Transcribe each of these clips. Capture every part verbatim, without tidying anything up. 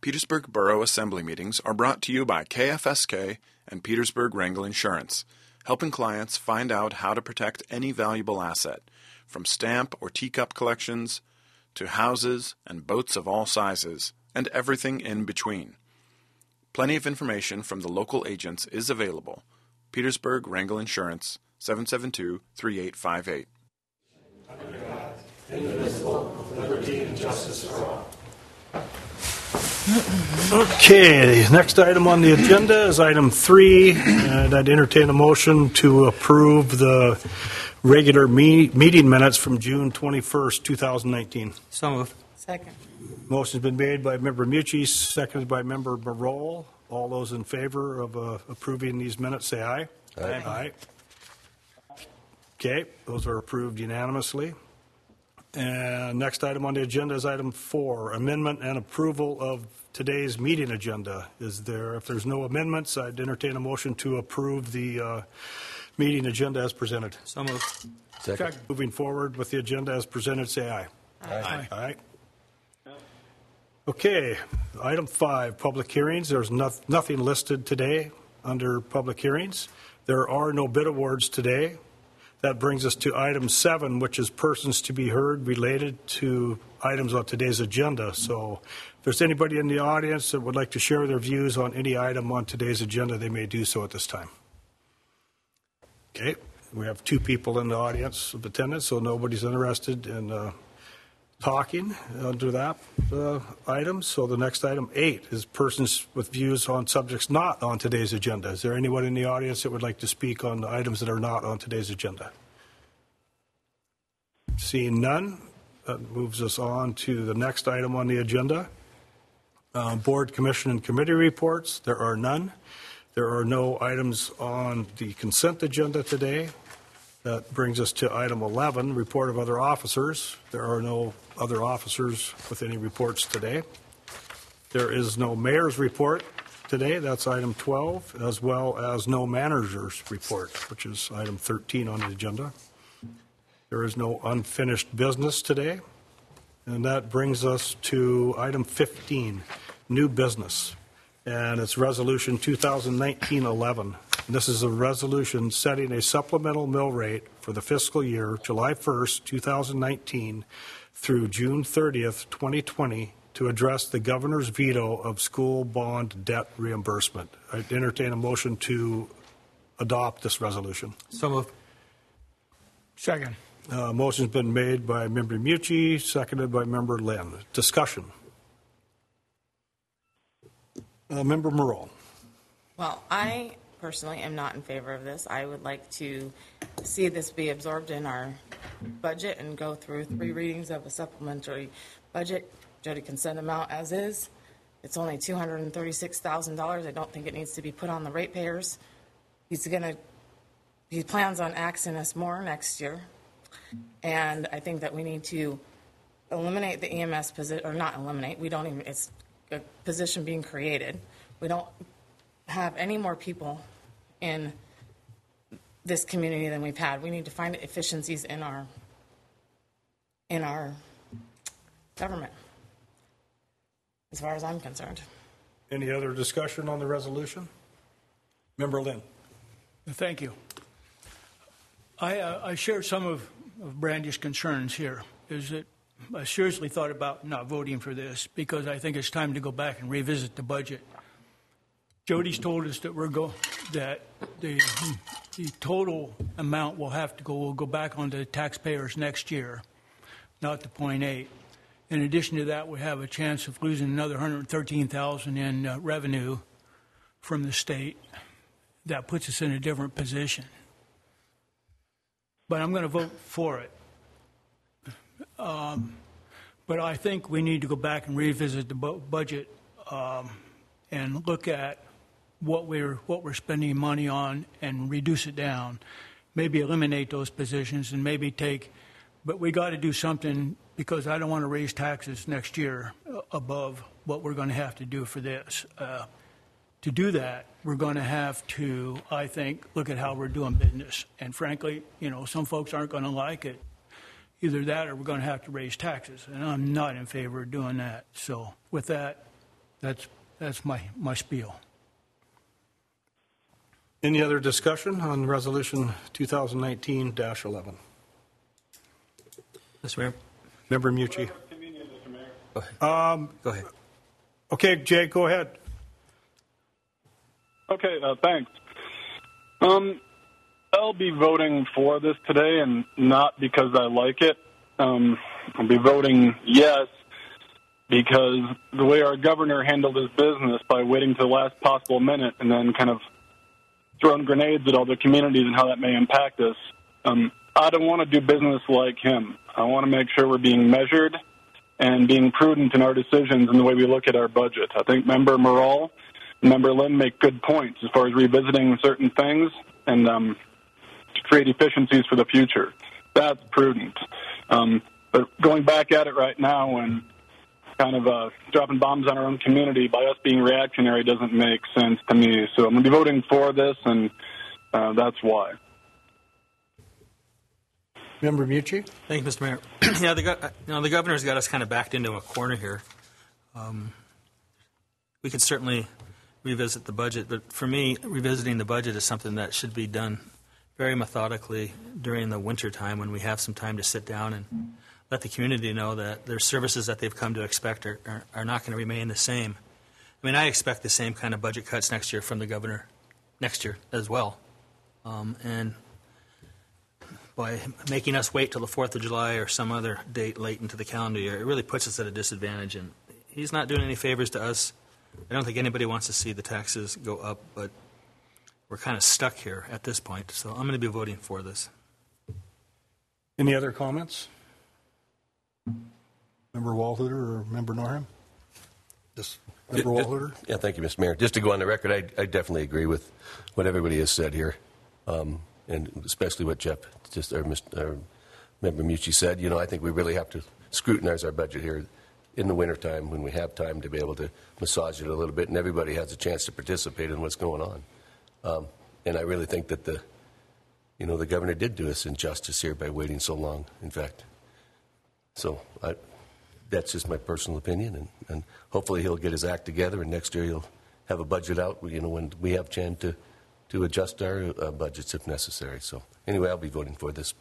Petersburg Borough Assembly meetings are brought to you by K F S K and Petersburg Wrangell Insurance, helping clients find out how to protect any valuable asset, from stamp or teacup collections to houses and boats of all sizes, and everything in between. Plenty of information from the local agents is available. Petersburg Wrangell Insurance, seven seven two, three eight five eight. Under God, indivisible, with liberty and justice for all. Okay, next item on the agenda is item three, and I'd entertain a motion to approve the regular me- meeting minutes from June twenty-first, twenty nineteen. So moved. Second. Motion's been made by Member Mucci, seconded by Member Marole. All those in favor of uh, approving these minutes, say aye. Aye. Aye. Okay, those are approved unanimously. And next item on the agenda is item four, amendment and approval of today's meeting agenda. Is there, if there's no amendments, I'd entertain a motion to approve the uh, meeting agenda as presented. So moved. Second. Moving forward with the agenda as presented, say aye. Aye. Aye. Okay, item five, public hearings. There's no, nothing listed today under public hearings. There are no bid awards today. That brings us to item seven, which is persons to be heard related to items on today's agenda. So if there's anybody in the audience that would like to share their views on any item on today's agenda, they may do so at this time. Okay, we have two people in the audience of attendance, so nobody's interested in uh, talking under that uh, item. So the next item, eight, is persons with views on subjects not on today's agenda. Is there anyone in the audience that would like to speak on the items that are not on today's agenda? Seeing none, that moves us on to the next item on the agenda. Uh, board, commission, and committee reports. There are none. There are no items on the consent agenda today. That brings us to item eleven, report of other officers. There are no other officers with any reports today. There is no mayor's report today. That's item twelve, as well as no manager's report, which is item thirteen on the agenda. There is no unfinished business today. And that brings us to item fifteen, new business. And it's resolution two thousand nineteen eleven. This is a resolution setting a supplemental mill rate for the fiscal year July first, two thousand nineteen through June thirtieth, twenty twenty to address the governor's veto of school bond debt reimbursement. I entertain a motion to adopt this resolution. So moved. Second. Uh, motion's been made by Member Mucci, seconded by Member Lynn. Discussion. Uh, Member Marole. Well, I personally am not in favor of this. I would like to see this be absorbed in our budget and go through three readings of a supplementary budget. Jody can send them out as is. It's only two hundred thirty-six thousand dollars. I don't think it needs to be put on the ratepayers. He's going to, he plans on axing us more next year. And I think that we need to eliminate the E M S position, or not eliminate, we don't even, it's a position being created. We don't have any more people in this community than we've had. We need to find efficiencies in our in our government, as far as I'm concerned. Any other discussion on the resolution? Member Lynn. Thank you. I, uh, I share some of, of Brandy's concerns here. Is that I seriously thought about not voting for this because I think it's time to go back and revisit the budget. Jody's told us that we're go that the the total amount will have to go will go back onto the taxpayers next year, not the point eight. In addition to that, we have a chance of losing another one hundred thirteen thousand in uh, revenue from the state. That puts us in a different position. But I'm going to vote for it. Um, but I think we need to go back and revisit the bu- budget um, and look at what we're what we're spending money on and reduce it down. Maybe eliminate those positions and maybe take. But we got to do something because I don't want to raise taxes next year above what we're going to have to do for this. Uh, to do that, we're going to have to, I think, look at how we're doing business. And frankly, you know, some folks aren't going to like it. Either that or we're going to have to raise taxes. And I'm not in favor of doing that. So with that, That's, that's my, my spiel. Any other discussion on Resolution twenty nineteen dash eleven? Mister Mayor? Member Mucci. Um, Go ahead. Okay, Jay, go ahead. Okay, uh, thanks. Um, I'll be voting for this today, and not because I like it. Um, I'll be voting yes because the way our governor handled his business by waiting to the last possible minute and then kind of throwing grenades at all the communities and how that may impact us. Um, I don't want to do business like him. I want to make sure we're being measured and being prudent in our decisions and the way we look at our budget. I think Member Morrell and Member Lynn make good points as far as revisiting certain things and um, to create efficiencies for the future. That's prudent. Um, but going back at it right now and kind of uh, dropping bombs on our own community by us being reactionary doesn't make sense to me. So I'm going to be voting for this, and uh, that's why. Member Mucci? Thank you, Mister Mayor. yeah, the, go- you know, the governor's got us kind of backed into a corner here. Um, we could certainly revisit the budget, but for me, revisiting the budget is something that should be done very methodically during the winter time when we have some time to sit down and let the community know that their services that they've come to expect are, are, are not going to remain the same. I mean, I expect the same kind of budget cuts next year from the governor, next year as well. Um, and by making us wait till the fourth of July or some other date late into the calendar year, it really puts us at a disadvantage. And he's not doing any favors to us. I don't think anybody wants to see the taxes go up, but we're kind of stuck here at this point. So I'm going to be voting for this. Any other comments? Member Walhuter or Member Norham? Just Member Walhuter? Yeah, thank you, Mister Mayor. Just to go on the record, I, I definitely agree with what everybody has said here, um, and especially what Jeff, just or Mister Or Member Mucci said. You know, I think we really have to scrutinize our budget here in the wintertime when we have time to be able to massage it a little bit, and everybody has a chance to participate in what's going on. Um, and I really think that the, you know, the governor did do us injustice here by waiting so long, in fact. So I, that's just my personal opinion, and, and hopefully he'll get his act together, and next year he'll have a budget out, you know, when we have chance to, to adjust our uh, budgets if necessary. So anyway, I'll be voting for this.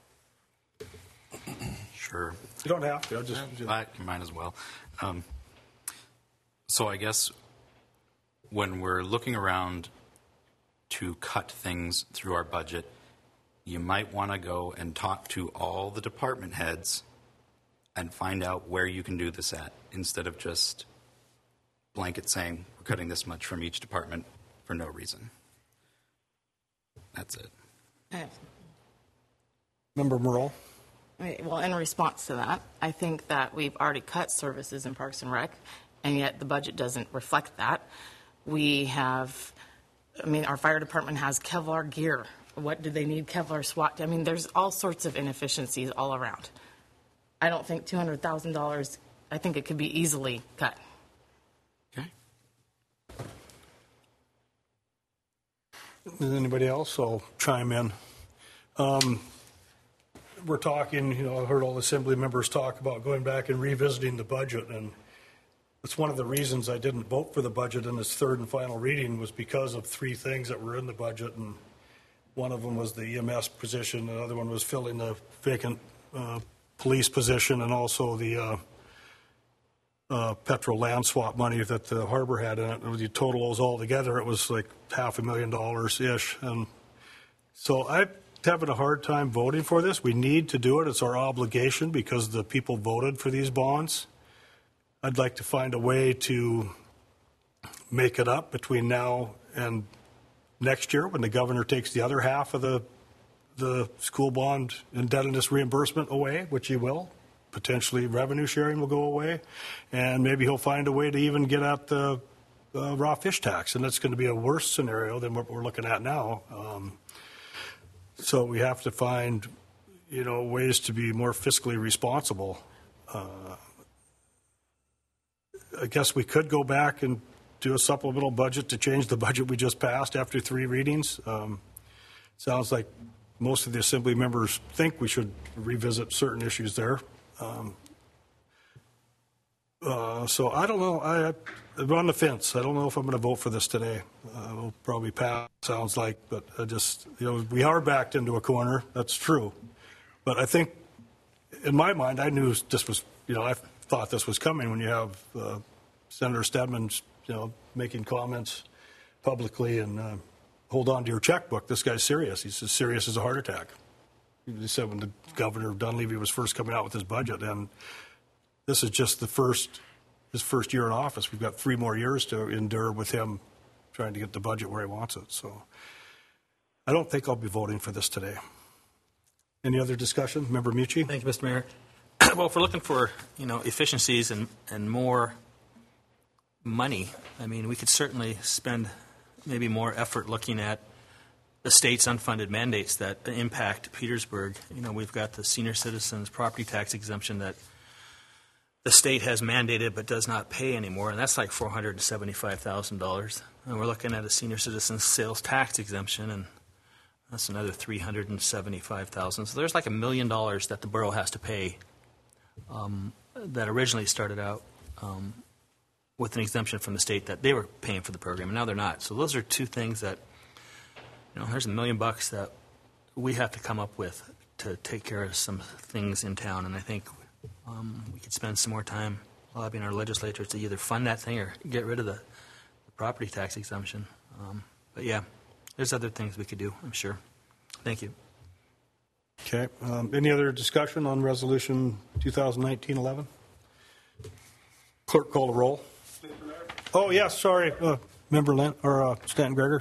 Sure. You don't have to. I'll just, just... I might as well. Um, so I guess when we're looking around to cut things through our budget, you might want to go and talk to all the department heads and find out where you can do this at, instead of just blanket saying we're cutting this much from each department for no reason. That's it. Okay. Member Morrell? Right, well, in response to that, I think that we've already cut services in Parks and Rec, and yet the budget doesn't reflect that. We have, I mean, our fire department has Kevlar gear. What do they need Kevlar SWAT? I mean, there's all sorts of inefficiencies all around. I don't think two hundred thousand dollars, I think it could be easily cut. Okay. Does anybody else? I'll chime in. Um, we're talking, you know, I heard all the assembly members talk about going back and revisiting the budget, and it's one of the reasons I didn't vote for the budget in its third and final reading was because of three things that were in the budget, and one of them was the E M S position, the other one was filling the vacant uh, police position, and also the uh, uh, Petro land swap money that the harbor had in it. When you total those all together, it was like half a million dollars-ish. And so I'm having a hard time voting for this. We need to do it. It's our obligation because the people voted for these bonds. I'd like to find a way to make it up between now and next year when the governor takes the other half of the the school bond indebtedness reimbursement away, which he will. Potentially revenue sharing will go away, and maybe he'll find a way to even get at the uh, raw fish tax, and that's going to be a worse scenario than what we're looking at now. Um, so we have to find, you know, ways to be more fiscally responsible. Uh, I guess we could go back and do a supplemental budget to change the budget we just passed after three readings. Um, sounds like most of the assembly members think we should revisit certain issues there. Um, Uh, So I don't know, I, I'm on the fence. I don't know if I'm going to vote for this today. Uh, We'll probably pass, sounds like, but I just, you know, we are backed into a corner, that's true. But I think, in my mind, I knew this was, you know, I thought this was coming when you have uh, Senator Stedman, you know, making comments publicly and uh, hold on to your checkbook. This guy's serious. He's as serious as a heart attack. He said when the Governor Dunleavy was first coming out with his budget, and this is just the first, his first year in office. We've got three more years to endure with him trying to get the budget where he wants it. So I don't think I'll be voting for this today. Any other discussion? Member Mucci? Thank you, Mister Mayor. Well, if we're looking for, you know, efficiencies and, and more money, I mean, we could certainly spend maybe more effort looking at the state's unfunded mandates that impact Petersburg. You know, we've got the senior citizens property tax exemption that the state has mandated but does not pay anymore, and that's like four hundred seventy-five thousand dollars. And we're looking at a senior citizens sales tax exemption, and that's another three hundred seventy-five thousand dollars. So there's like a million dollars that the borough has to pay um, that originally started out um, with an exemption from the state that they were paying for the program, and now they're not. So those are two things that, you know, there's a million bucks that we have to come up with to take care of some things in town, and I think um, we could spend some more time lobbying our legislators to either fund that thing or get rid of the, the property tax exemption. Um, but yeah, there's other things we could do, I'm sure. Thank you. Okay. Um, Any other discussion on Resolution twenty nineteen eleven? Clerk, call the roll. Oh, yes, sorry. Uh, Member Lent, or uh, Stanton Gregor.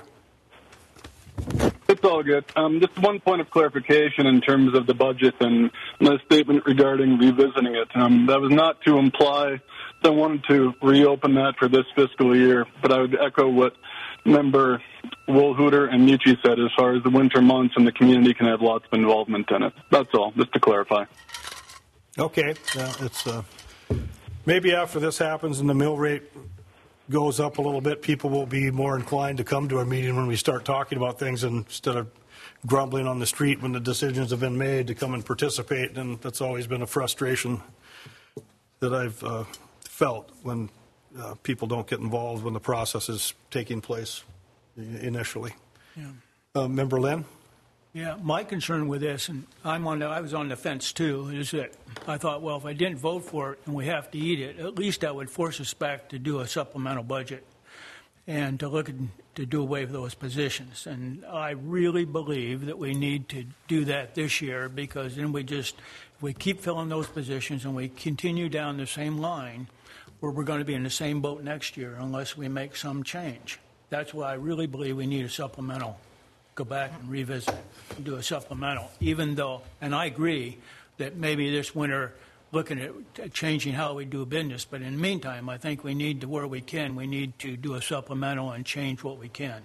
It's all good. Um, just one point of clarification in terms of the budget and my statement regarding revisiting it. Um, that was not to imply that I wanted to reopen that for this fiscal year, but I would echo what Member Woolhooter and Mucci said as far as the winter months and the community can have lots of involvement in it. That's all, just to clarify. Okay. Yeah, it's uh, maybe after this happens and the mill rate goes up a little bit, people will be more inclined to come to a meeting when we start talking about things instead of grumbling on the street when the decisions have been made to come and participate. And that's always been a frustration that I've uh, felt when uh, people don't get involved when the process is taking place initially. Yeah. Uh, Member Lynn? Yeah, my concern with this, and I'm on the, I was on the fence too, is that I thought, well, if I didn't vote for it and we have to eat it, at least that would force us back to do a supplemental budget and to look at, to do away with those positions. And I really believe that we need to do that this year, because then we just, if we keep filling those positions and we continue down the same line, where we're going to be in the same boat next year unless we make some change. That's why I really believe we need a supplemental. Go back and revisit and do a supplemental, even though, and I agree that maybe this winter looking at changing how we do business, but in the meantime, I think we need to, where we can, we need to do a supplemental and change what we can.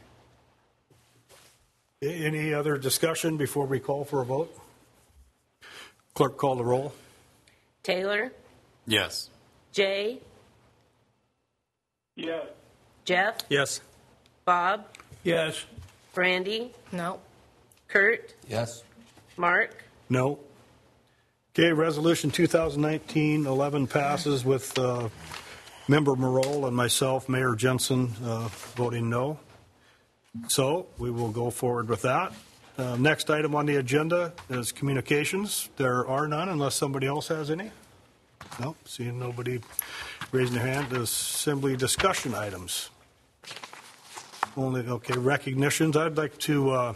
Any other discussion before we call for a vote? Clerk, call the roll. Taylor? Yes. Jay? Yes. Jeff? Yes. Bob? Yes. Brandy? No. Kurt? Yes. Mark? No. Okay, Resolution twenty nineteen eleven passes with uh, Member Morole and myself, Mayor Jensen, uh, voting no. So we will go forward with that. Uh, next item on the agenda is communications. There are none unless somebody else has any. No, seeing nobody raising their hand. Assembly discussion items. Only, okay, recognitions. I'd like to uh,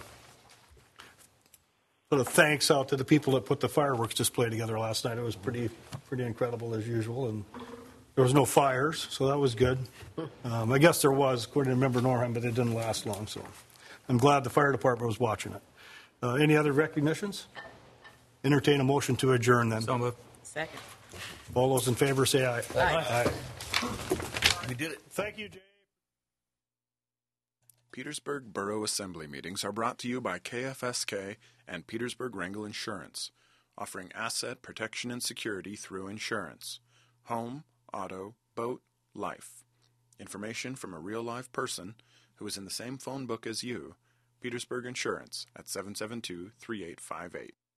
put a thanks out to the people that put the fireworks display together last night. It was pretty pretty incredible as usual, and there was no fires, so that was good. Um, I guess there was, according to Member Norham, but it didn't last long, so I'm glad the fire department was watching it. Uh, any other recognitions? Entertain a motion to adjourn then. So moved. Second. All those in favor say aye. Aye. We did it. Thank you, Jay. Petersburg Borough Assembly meetings are brought to you by K F S K and Petersburg Wrangell Insurance, offering asset protection and security through insurance. Home, auto, boat, life. Information from a real live person who is in the same phone book as you. Petersburg Insurance at seven seven two, three eight five eight.